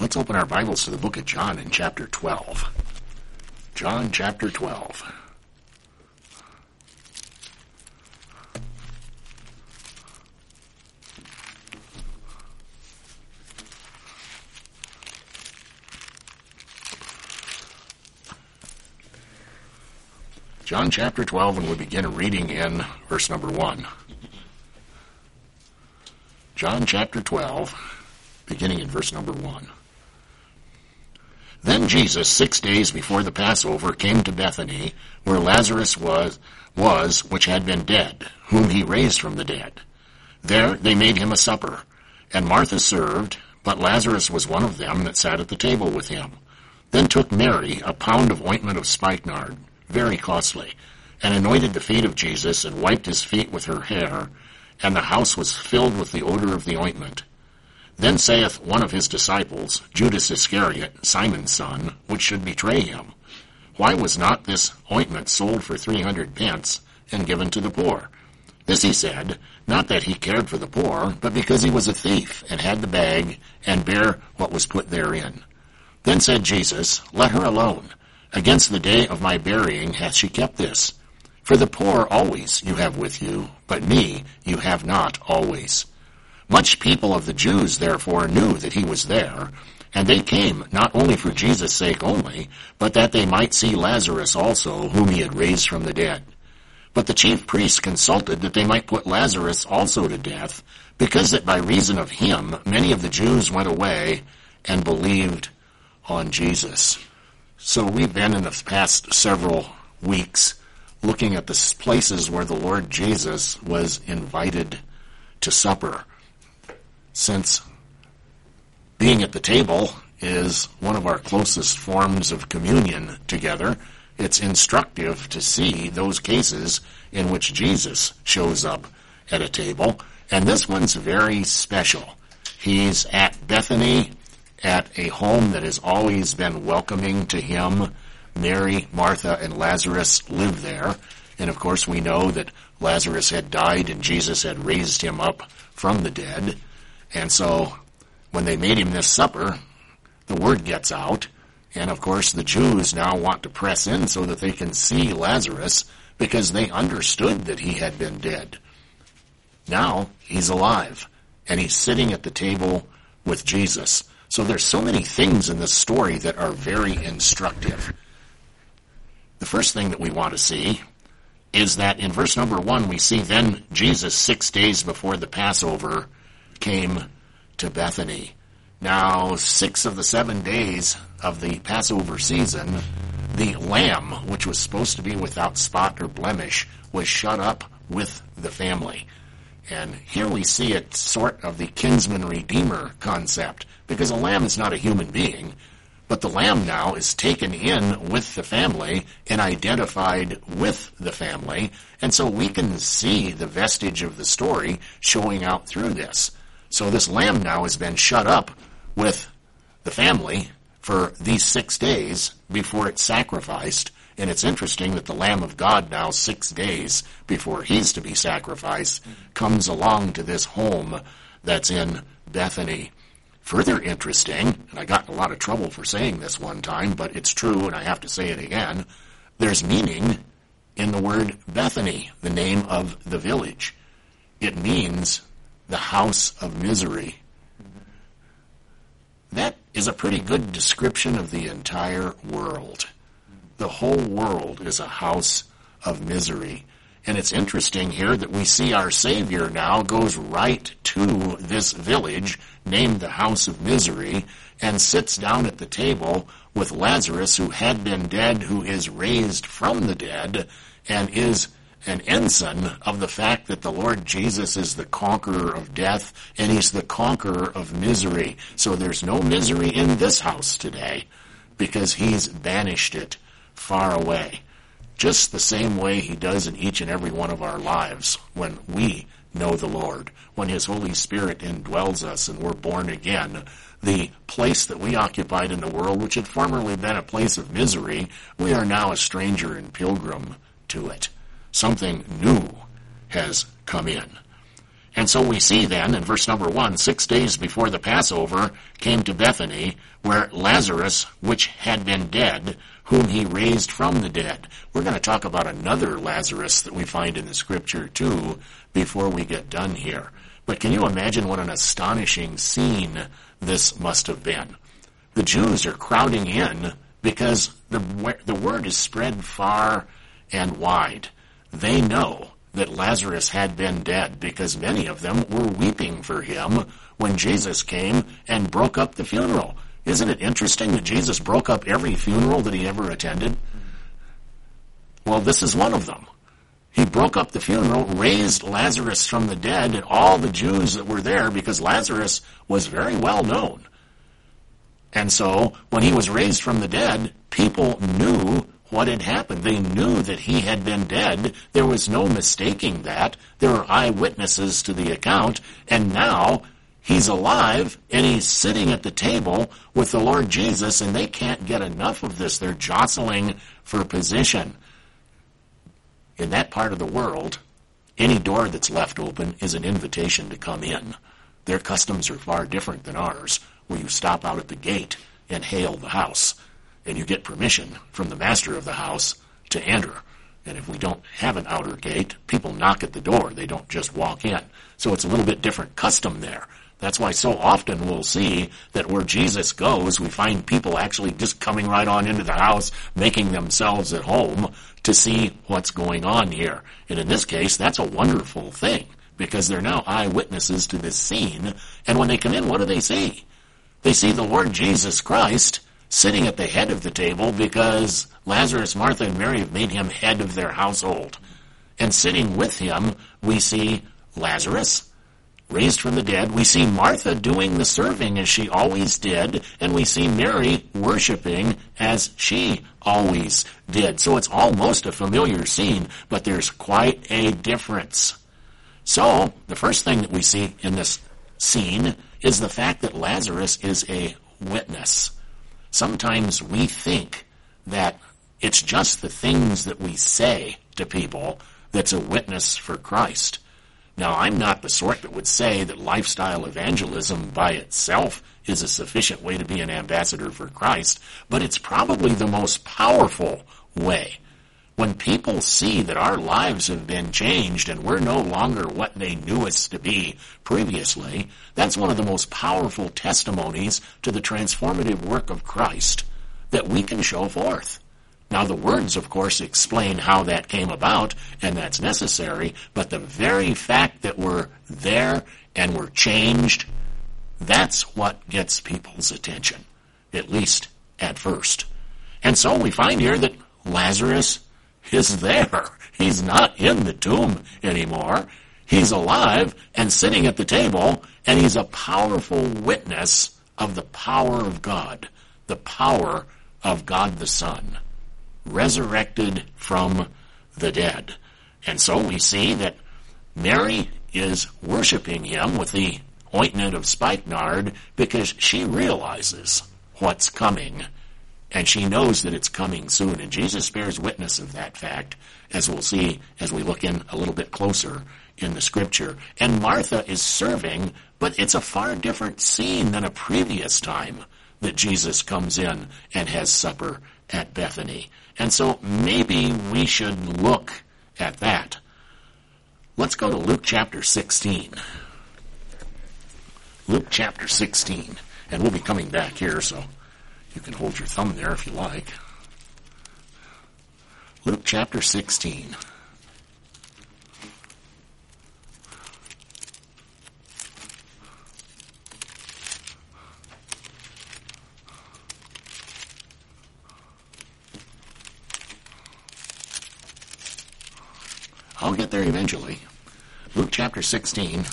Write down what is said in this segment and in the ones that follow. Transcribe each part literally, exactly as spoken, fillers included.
Let's open our Bibles to the book of John in chapter twelve. John chapter twelve. John chapter twelve, and we begin reading in verse number one. John chapter twelve, beginning in verse number one. Then Jesus, six days before the Passover, came to Bethany, where Lazarus was, was which had been dead, whom he raised from the dead. There they made him a supper, and Martha served, but Lazarus was one of them that sat at the table with him. Then took Mary a pound of ointment of spikenard, very costly, and anointed the feet of Jesus, and wiped his feet with her hair, and the house was filled with the odor of the ointment. Then saith one of his disciples, Judas Iscariot, Simon's son, which should betray him, Why was not this ointment sold for three hundred pence, and given to the poor? This he said, not that he cared for the poor, but because he was a thief, and had the bag, and bare what was put therein. Then said Jesus, Let her alone. Against the day of my burying hath she kept this. For the poor always you have with you, but me you have not always. Much people of the Jews therefore knew that he was there, and they came not only for Jesus' sake only, but that they might see Lazarus also, whom he had raised from the dead. But the chief priests consulted that they might put Lazarus also to death, because that by reason of him many of the Jews went away and believed on Jesus. So we've been in the past several weeks looking at the places where the Lord Jesus was invited to supper. Since being at the table is one of our closest forms of communion together, it's instructive to see those cases in which Jesus shows up at a table, and this one's very special. He's at Bethany, at a home that has always been welcoming to him. Mary, Martha, and Lazarus live there, and of course we know that Lazarus had died and Jesus had raised him up from the dead. And so when they made him this supper, the word gets out, and of course the Jews now want to press in so that they can see Lazarus, because they understood that he had been dead. Now he's alive, and he's sitting at the table with Jesus. So there's so many things in this story that are very instructive. The first thing that we want to see is that in verse number one we see, then Jesus, six days before the Passover, came to Bethany. Now, six of the seven days of the Passover season, the lamb, which was supposed to be without spot or blemish, was shut up with the family. And here we see it sort of the kinsman-redeemer concept, because a lamb is not a human being, but the lamb now is taken in with the family and identified with the family, and so we can see the vestige of the story showing out through this. So this lamb now has been shut up with the family for these six days before it's sacrificed. And it's interesting that the Lamb of God now, six days before he's to be sacrificed, comes along to this home that's in Bethany. Further interesting, and I got in a lot of trouble for saying this one time, but it's true and I have to say it again, there's meaning in the word Bethany, the name of the village. It means the house of misery. That is a pretty good description of the entire world. The whole world is a house of misery. And it's interesting here that we see our Savior now goes right to this village named the House of Misery and sits down at the table with Lazarus, who had been dead, who is raised from the dead, and is an ensign of the fact that the Lord Jesus is the conqueror of death, and he's the conqueror of misery. So there's no misery in this house today, because he's banished it far away. Just the same way he does in each and every one of our lives when we know the Lord, when his Holy Spirit indwells us and we're born again. The place that we occupied in the world, which had formerly been a place of misery, we are now a stranger and pilgrim to it. Something new has come in. And so we see then in verse number one, six days before the Passover came to Bethany, where Lazarus, which had been dead, whom he raised from the dead. We're going to talk about another Lazarus that we find in the scripture too before we get done here. But can you imagine what an astonishing scene this must have been? The Jews are crowding in because the, the word is spread far and wide. They know that Lazarus had been dead because many of them were weeping for him when Jesus came and broke up the funeral. Isn't it interesting that Jesus broke up every funeral that he ever attended? Well, this is one of them. He broke up the funeral, raised Lazarus from the dead, and all the Jews that were there, because Lazarus was very well known. And so, when he was raised from the dead, people knew what had happened. They knew that he had been dead. There was no mistaking that. There were eyewitnesses to the account, and now he's alive, and he's sitting at the table with the Lord Jesus, and they can't get enough of this. They're jostling for position. In that part of the world, any door that's left open is an invitation to come in. Their customs are far different than ours, where you stop out at the gate and hail the house, and you get permission from the master of the house to enter. And if we don't have an outer gate, people knock at the door. They don't just walk in. So it's a little bit different custom there. That's why so often we'll see that where Jesus goes, we find people actually just coming right on into the house, making themselves at home to see what's going on here. And in this case, that's a wonderful thing, because they're now eyewitnesses to this scene. And when they come in, what do they see? They see the Lord Jesus Christ sitting at the head of the table, because Lazarus, Martha, and Mary have made him head of their household. And sitting with him, we see Lazarus, raised from the dead. We see Martha doing the serving as she always did, and we see Mary worshiping as she always did. So it's almost a familiar scene, but there's quite a difference. So the first thing that we see in this scene is the fact that Lazarus is a witness. Sometimes we think that it's just the things that we say to people that's a witness for Christ. Now, I'm not the sort that would say that lifestyle evangelism by itself is a sufficient way to be an ambassador for Christ, but it's probably the most powerful way. When people see that our lives have been changed and we're no longer what they knew us to be previously, that's one of the most powerful testimonies to the transformative work of Christ that we can show forth. Now, the words, of course, explain how that came about, and that's necessary, but the very fact that we're there and we're changed, that's what gets people's attention, at least at first. And so we find here that Lazarus is there. He's not in the tomb anymore. He's alive and sitting at the table, and he's a powerful witness of the power of God, the power of God the Son, resurrected from the dead. And so we see that Mary is worshiping him with the ointment of spikenard because she realizes what's coming, and she knows that it's coming soon. And Jesus bears witness of that fact, as we'll see as we look in a little bit closer in the scripture. And Martha is serving, but it's a far different scene than a previous time that Jesus comes in and has supper at Bethany. And so maybe we should look at that. Let's go to Luke chapter sixteen. Luke chapter sixteen. And we'll be coming back here, so you can hold your thumb there if you like. Luke chapter sixteen. I'll get there eventually. Luke chapter sixteen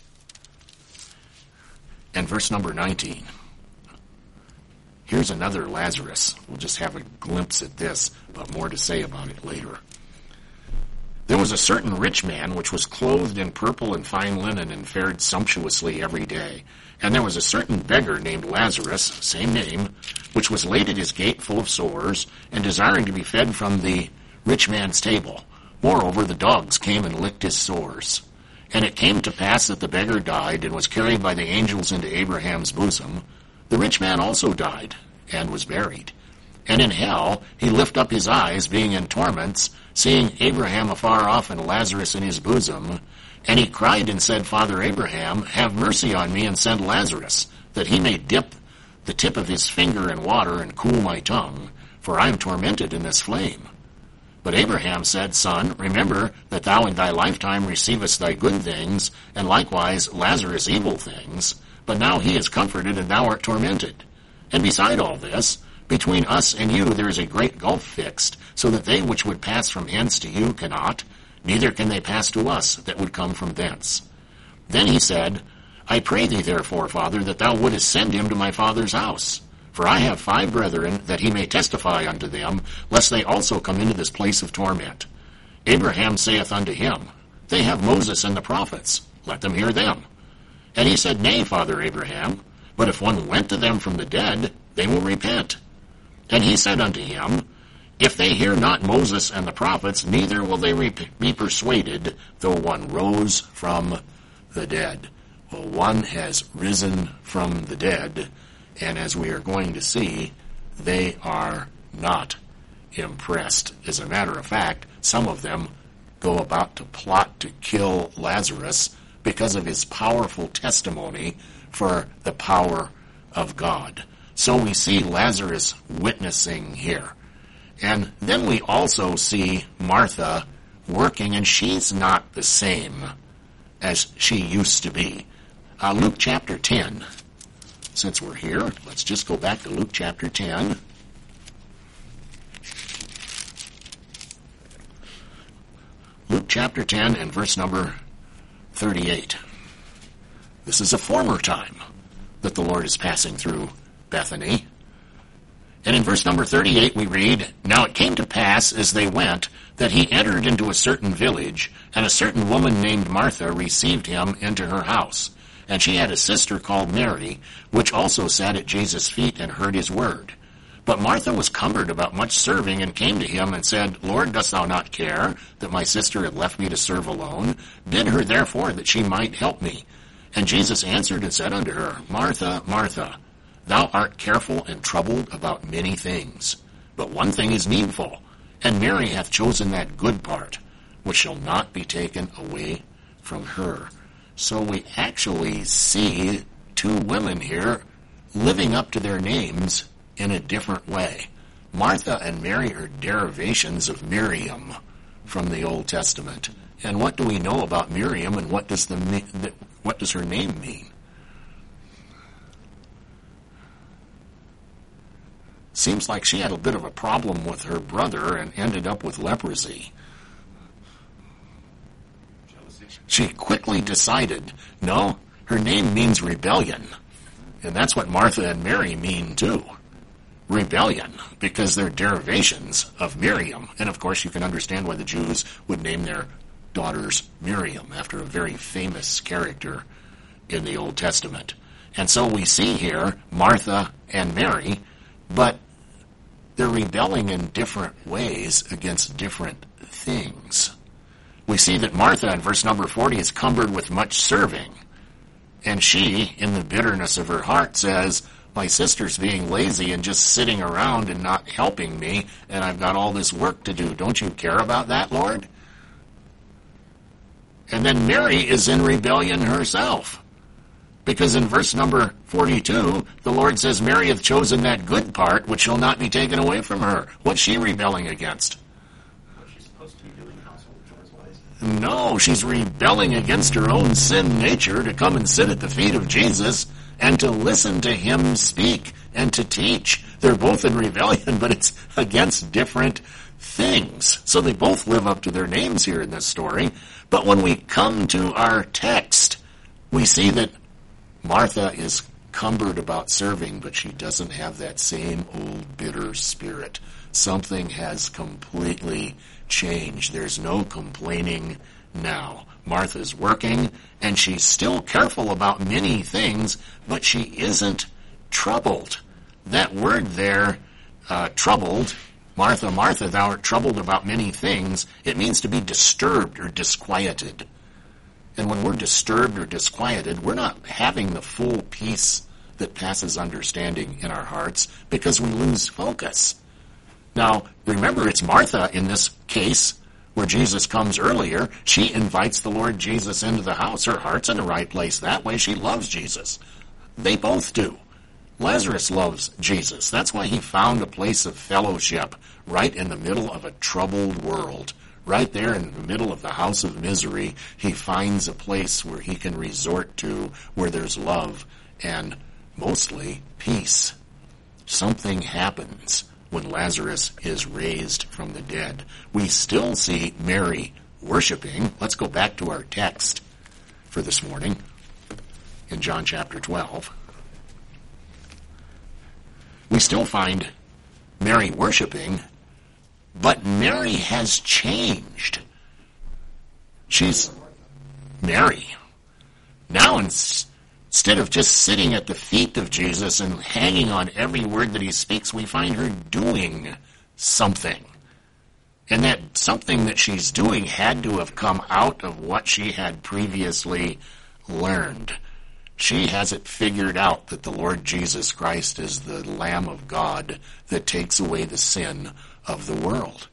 and verse number nineteen. Here's another Lazarus. We'll just have a glimpse at this, but more to say about it later. There was a certain rich man which was clothed in purple and fine linen and fared sumptuously every day. And there was a certain beggar named Lazarus, same name, which was laid at his gate full of sores, and desiring to be fed from the rich man's table. Moreover, the dogs came and licked his sores. And it came to pass that the beggar died and was carried by the angels into Abraham's bosom. The rich man also died and was buried. And in hell he lifted up his eyes, being in torments, seeing Abraham afar off and Lazarus in his bosom. And he cried and said, Father Abraham, have mercy on me, and send Lazarus, that he may dip the tip of his finger in water and cool my tongue, for I am tormented in this flame. But Abraham said, Son, remember that thou in thy lifetime receivest thy good things, and likewise Lazarus evil things. But now he is comforted, and thou art tormented. And beside all this, between us and you there is a great gulf fixed, so that they which would pass from hence to you cannot, neither can they pass to us that would come from thence. Then he said, I pray thee therefore, Father, that thou wouldest send him to my father's house. For I have five brethren, that he may testify unto them, lest they also come into this place of torment. Abraham saith unto him, They have Moses and the prophets, let them hear them. And he said, Nay, Father Abraham, but if one went to them from the dead, they will repent. And he said unto him, If they hear not Moses and the prophets, neither will they be persuaded, though one rose from the dead. Well, one has risen from the dead, and as we are going to see, they are not impressed. As a matter of fact, some of them go about to plot to kill Lazarus because of his powerful testimony for the power of God. So we see Lazarus witnessing here. And then we also see Martha working, and she's not the same as she used to be. Uh, Luke chapter ten. Since we're here, let's just go back to Luke chapter ten. Luke chapter ten and verse number thirty-eight. This is a former time that the Lord is passing through Bethany. And in verse number thirty-eight we read, Now it came to pass as they went that he entered into a certain village, and a certain woman named Martha received him into her house. And she had a sister called Mary, which also sat at Jesus' feet and heard his word. But Martha was cumbered about much serving, and came to him and said, Lord, dost thou not care that my sister had left me to serve alone? Bid her therefore that she might help me. And Jesus answered and said unto her, Martha, Martha, thou art careful and troubled about many things. But one thing is needful, and Mary hath chosen that good part, which shall not be taken away from her. So we actually see two women here living up to their names in a different way. Martha and Mary are derivations of Miriam from the Old Testament. And what do we know about Miriam, and what does the what does her name mean? Seems like she had a bit of a problem with her brother and ended up with leprosy. She quickly decided, no, her name means rebellion. And that's what Martha and Mary mean too. Rebellion, because they're derivations of Miriam. And of course you can understand why the Jews would name their daughters Miriam, after a very famous character in the Old Testament. And so we see here Martha and Mary, but they're rebelling in different ways against different things. We see that Martha in verse number forty is cumbered with much serving. And she, in the bitterness of her heart, says, my sister's being lazy and just sitting around and not helping me, and I've got all this work to do. Don't you care about that, Lord? And then Mary is in rebellion herself. Because in verse number forty-two, the Lord says, Mary hath chosen that good part which shall not be taken away from her. What's she rebelling against? No, she's rebelling against her own sin nature to come and sit at the feet of Jesus and to listen to him speak and to teach. They're both in rebellion, but it's against different things. So they both live up to their names here in this story. But when we come to our text, we see that Martha is cumbered about serving, but she doesn't have that same old bitter spirit. Something has completely changed. There's no complaining now. Martha's working, and she's still careful about many things, but she isn't troubled. That word there, uh, troubled, Martha, Martha, thou art troubled about many things, it means to be disturbed or disquieted. And when we're disturbed or disquieted, we're not having the full peace that passes understanding in our hearts because we lose focus. Now, remember, it's Martha in this case where Jesus comes earlier. She invites the Lord Jesus into the house. Her heart's in the right place that way. She loves Jesus. They both do. Lazarus loves Jesus. That's why he found a place of fellowship right in the middle of a troubled world. Right there in the middle of the house of misery, he finds a place where he can resort to, where there's love and mostly peace. Something happens when Lazarus is raised from the dead. We still see Mary worshiping. Let's go back to our text for this morning in John chapter twelve. We still find Mary worshiping, but Mary has changed. She's Mary. Now, instead of just sitting at the feet of Jesus and hanging on every word that he speaks, we find her doing something. And that something that she's doing had to have come out of what she had previously learned. She has it figured out that the Lord Jesus Christ is the Lamb of God that takes away the sin of the world.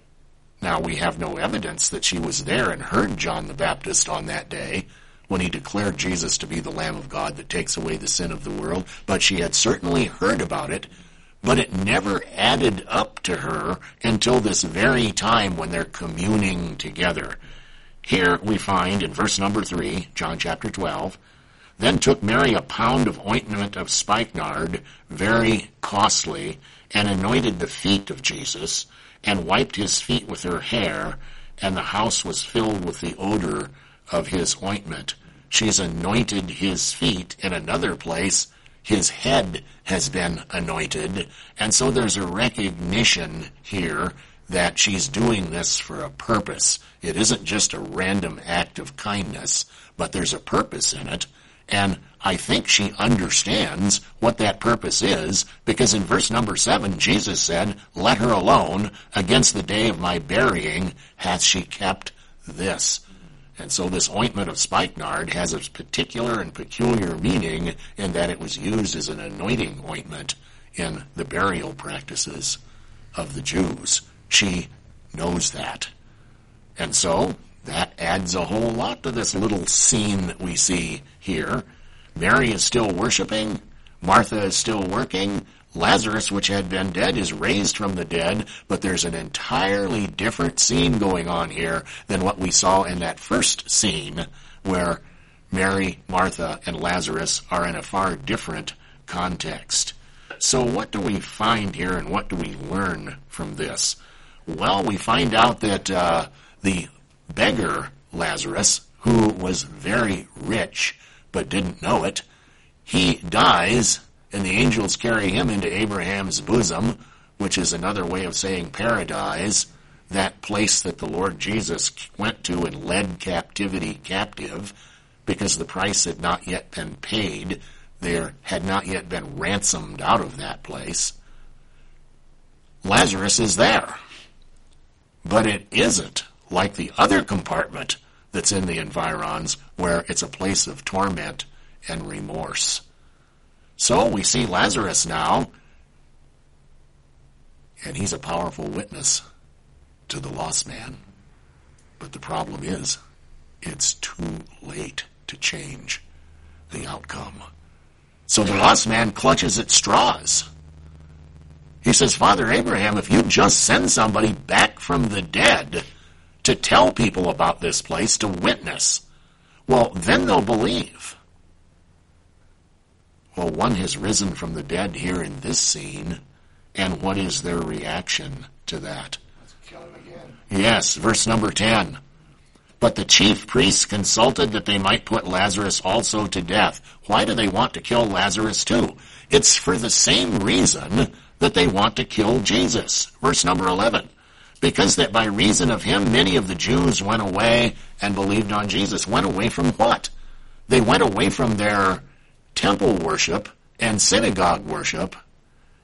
Now, we have no evidence that she was there and heard John the Baptist on that day when he declared Jesus to be the Lamb of God that takes away the sin of the world, but she had certainly heard about it, but it never added up to her until this very time when they're communing together. Here we find in verse number three, John chapter twelve, "Then took Mary a pound of ointment of spikenard, very costly, and anointed the feet of Jesus, and wiped his feet with her hair, and the house was filled with the odor of his ointment." She's anointed his feet. In another place, his head has been anointed. And so there's a recognition here that she's doing this for a purpose. It isn't just a random act of kindness, but there's a purpose in it. And I think she understands what that purpose is, because in verse number seven, Jesus said, "Let her alone. Against the day of my burying hath she kept this." And so this ointment of spikenard has a particular and peculiar meaning in that it was used as an anointing ointment in the burial practices of the Jews. She knows that. And so that adds a whole lot to this little scene that we see here. Mary is still worshiping. Martha is still working. Lazarus, which had been dead, is raised from the dead, but there's an entirely different scene going on here than what we saw in that first scene where Mary, Martha, and Lazarus are in a far different context. So what do we find here and what do we learn from this? Well, we find out that uh, the beggar Lazarus, who was very rich but didn't know it, he dies, and the angels carry him into Abraham's bosom, which is another way of saying paradise, that place that the Lord Jesus went to and led captivity captive, because the price had not yet been paid. There had not yet been ransomed out of that place. Lazarus is there. But it isn't like the other compartment that's in the environs, where it's a place of torment and remorse. So we see Lazarus now, and he's a powerful witness to the lost man. But the problem is, it's too late to change the outcome. So the lost man clutches at straws. He says, "Father Abraham, if you just send somebody back from the dead to tell people about this place, to witness, well, then they'll believe." Well, one has risen from the dead here in this scene, and what is their reaction to that? Let's kill him again. Yes, verse number ten. "But the chief priests consulted that they might put Lazarus also to death." Why do they want to kill Lazarus too? It's for the same reason that they want to kill Jesus. Verse number eleven. "Because that by reason of him many of the Jews went away and believed on Jesus." Went away from what? They went away from their temple worship and synagogue worship,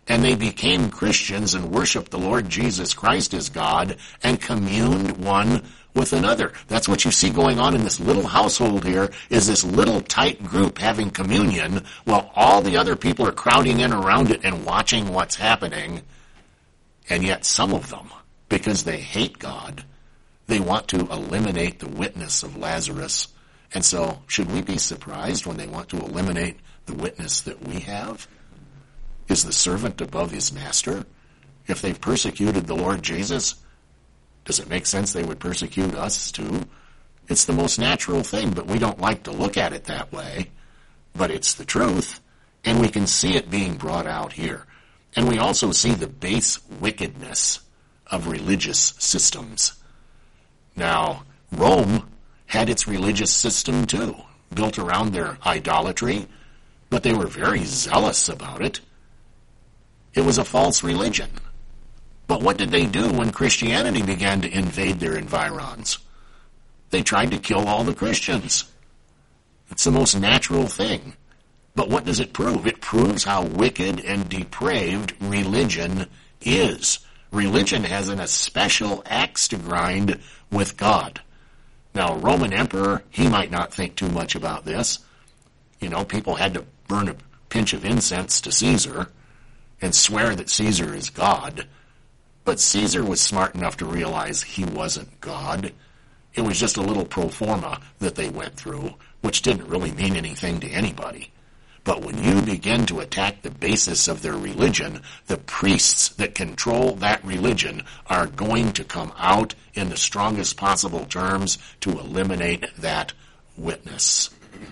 and they became Christians and worshiped the Lord Jesus Christ as God and communed one with another. That's what you see going on in this little household here, is this little tight group having communion while all the other people are crowding in around it and watching what's happening. And yet some of them, because they hate God, they want to eliminate the witness of Lazarus. And so should we be surprised when they want to eliminate the witness that we have? Is the servant above his master? If they've persecuted the Lord Jesus, does it make sense they would persecute us too? It's the most natural thing, but we don't like to look at it that way. But it's the truth, and we can see it being brought out here. And we also see the base wickedness of religious systems. Now, Rome had its religious system too, built around their idolatry, but they were very zealous about it. It was a false religion. But what did they do when Christianity began to invade their environs? They tried to kill all the Christians. It's the most natural thing. But what does it prove? It proves how wicked and depraved religion is. Religion has an especial axe to grind with God. Now, a Roman emperor, he might not think too much about this. You know, people had to burn a pinch of incense to Caesar and swear that Caesar is God. But Caesar was smart enough to realize he wasn't God. It was just a little pro forma that they went through, which didn't really mean anything to anybody. But when you begin to attack the basis of their religion, the priests that control that religion are going to come out in the strongest possible terms to eliminate that witness.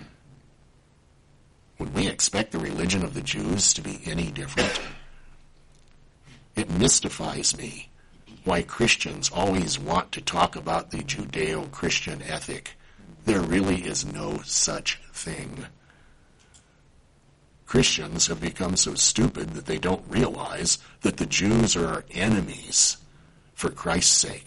Would we expect the religion of the Jews to be any different? It mystifies me why Christians always want to talk about the Judeo-Christian ethic. There really is no such thing. Christians have become so stupid that they don't realize that the Jews are our enemies for Christ's sake.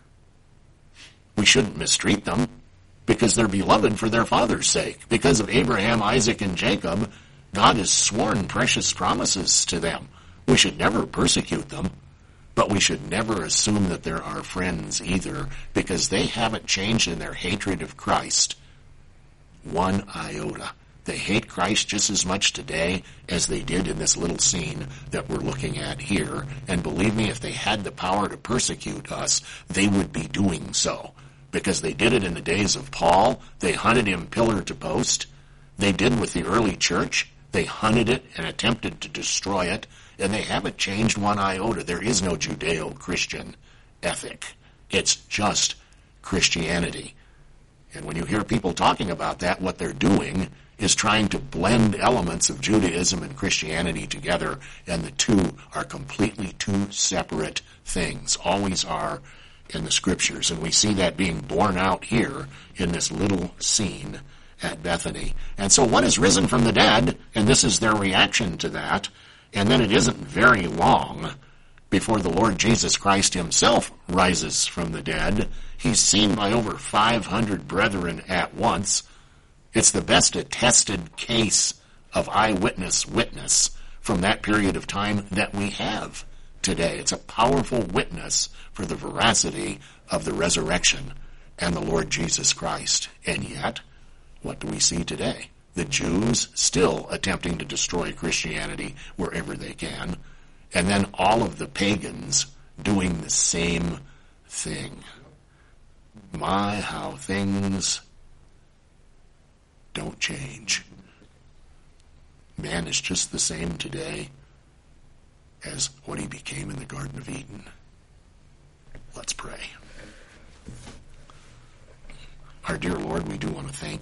We shouldn't mistreat them because they're beloved for their father's sake. Because of Abraham, Isaac, and Jacob, God has sworn precious promises to them. We should never persecute them, but we should never assume that they're our friends either, because they haven't changed in their hatred of Christ one iota. They hate Christ just as much today as they did in this little scene that we're looking at here. And believe me, if they had the power to persecute us, they would be doing so. Because they did it in the days of Paul. They hunted him pillar to post. They did with the early church. They hunted it and attempted to destroy it. And they haven't changed one iota. There is no Judeo-Christian ethic. It's just Christianity. And when you hear people talking about that, what they're doing is trying to blend elements of Judaism and Christianity together, and the two are completely two separate things, always are in the Scriptures. And we see that being borne out here in this little scene at Bethany. And so one is risen from the dead, and this is their reaction to that. And then it isn't very long before the Lord Jesus Christ himself rises from the dead. He's seen by over five hundred brethren at once. It's the best attested case of eyewitness witness from that period of time that we have today. It's a powerful witness for the veracity of the resurrection and the Lord Jesus Christ. And yet, what do we see today? The Jews still attempting to destroy Christianity wherever they can, and then all of the pagans doing the same thing. My, how things don't change. Man is just the same today as what he became in the Garden of Eden. Let's pray. Our dear Lord, we do want to thank